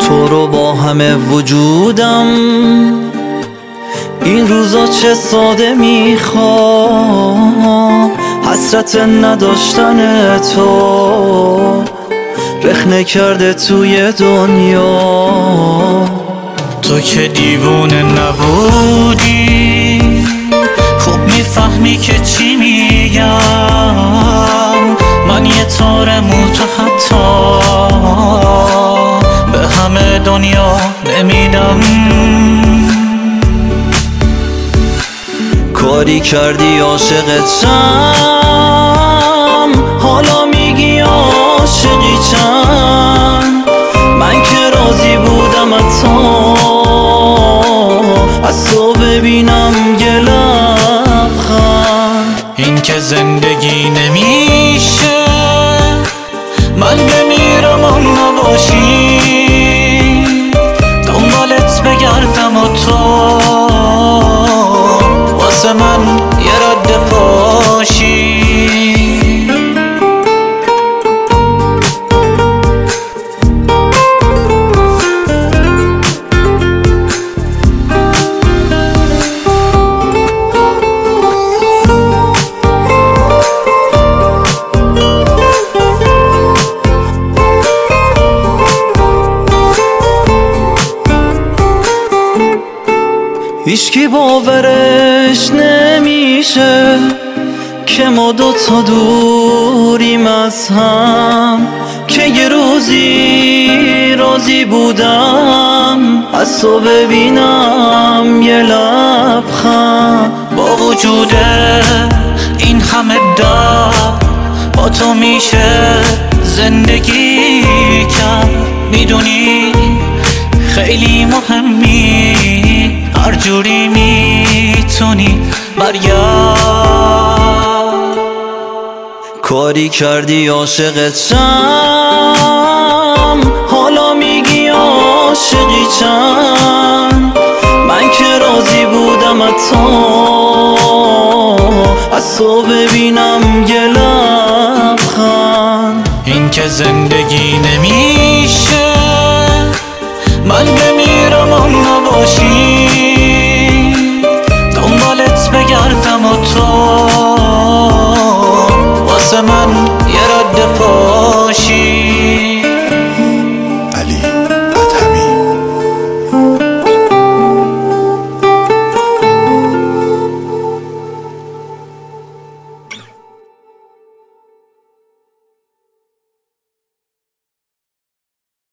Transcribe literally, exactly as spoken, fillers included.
تو رو با همه وجودم این روزا چه ساده میخوام، حسرت نداشتن تو رخنه کرده توی دنیا. تو که دیوونه نبودی خوب میفهمی که چی میگم، من یه تار موت حتی به همه دنیا نمیدم. کاری کردی عاشقتم، حالا میگی عاشقی چند، من که راضی بودم حتی از تو ببینم یه لبخند. این که زندگی نمیشه من بمیرم اون نباشی، دنبالت بگردم و تو واسه من یه رد پاشی. هیچکی باورش نمیشه که ما دوتا دوریم از هم، که یه روزی راضی بودم از تو ببینم یه لبخند. با وجود این همه درد با تو میشه زندگی کرد، میدونی خیلی مهمی، هر جوری میتونی برگرد. کاری کردی عاشقتم، حالا میگی عاشقی چند، من که راضی بودم حتی از تو ببینم یه لبخند. این که زندگی نمیشه من بمیرم اون نباشی،